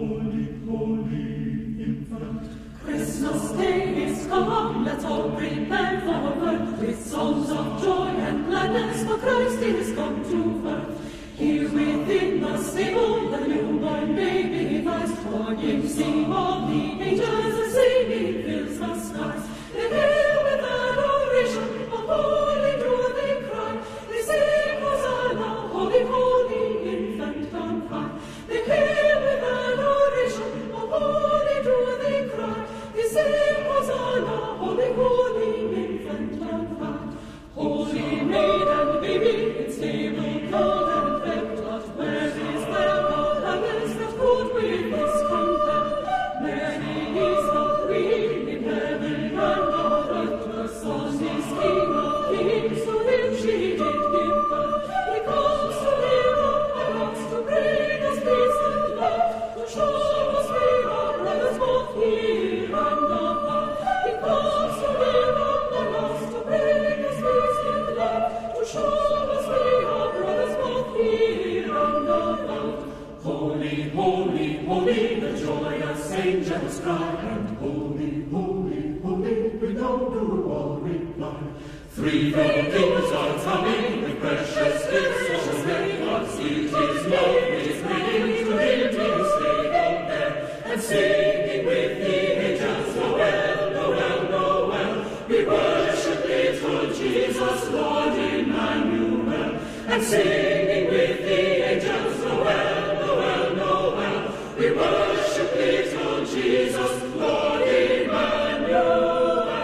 Christmas Day is come, let's all prepare for birth, with songs of joy and gladness, for Christ is come to earth. Here within the stable, the newborn baby lies, for him sing all the angels, and singing fills the skies. They hail with adoration, a holy do they cry, they sing Hosanna, holy, holy infant on high. They hail with adoration, a holy do they cry, they sing Hosanna, holy, holy infant on high. Holy maid and baby, in stable cold and wet, but where is there the happiness that could with this content? Mary is the Queen in heaven and on earth, the Son is King of kings, to him she did give birth. He comes to live among us, to bring us peace and love, to show us we are brothers both here and above. He comes to live among us, to bring us peace and love, to show us we are brothers both here and above. Holy, holy, holy, the joyous angels cry, and holy, holy, holy, we know do all reply. Threefold kings are coming, with precious gifts for men. God's sweet his love is bringing to him his stable there, and singing with the angels, Noel, Noel, Noel. We worship little Jesus, Lord Emmanuel, and singing with the angels, Noel, Noel, Noel. We worship little Jesus, Lord Emmanuel.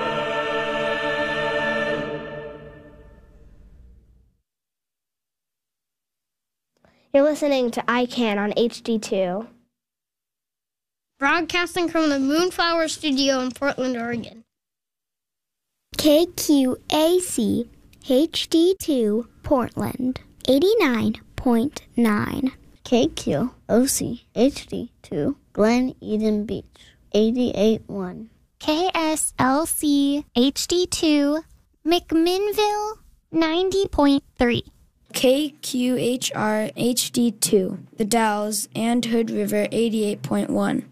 You're listening to I Can on HD2. Broadcasting from the Moonflower Studio in Portland, Oregon. KQAC HD2 Portland 89.9. KQOC HD2 Glen Eden Beach 88.1. KSLC HD2 McMinnville 90.3. KQHR HD2 The Dalles and Hood River 88.1.